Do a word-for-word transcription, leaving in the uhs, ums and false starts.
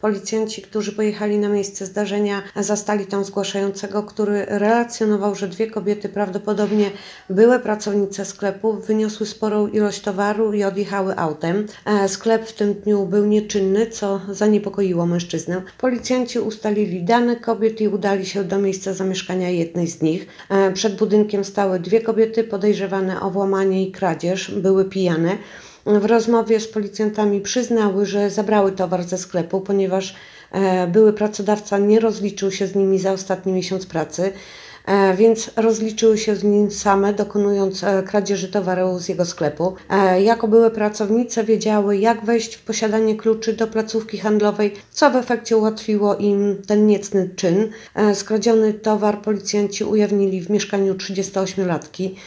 Policjanci, którzy pojechali na miejsce zdarzenia, zastali tam zgłaszającego, który relacjonował, że dwie kobiety, prawdopodobnie były pracownice sklepu, wyniosły sporą ilość towaru i odjechały autem. Sklep w tym dniu był nieczynny, co zaniepokoiło mężczyznę. Policjanci ustalili dane kobiet i udali się do miejsca zamieszkania jednej z nich. Przed budynkiem stały dwie kobiety podejrzewane o włamanie i kradzież, były pijane. W rozmowie z policjantami przyznały, że zabrały towar ze sklepu, ponieważ były pracodawca nie rozliczył się z nimi za ostatni miesiąc pracy, więc rozliczyły się z nim same, dokonując kradzieży towaru z jego sklepu. Jako były pracownice wiedziały, jak wejść w posiadanie kluczy do placówki handlowej, co w efekcie ułatwiło im ten niecny czyn. Skradziony towar policjanci ujawnili w mieszkaniu trzydziestoośmiolatki.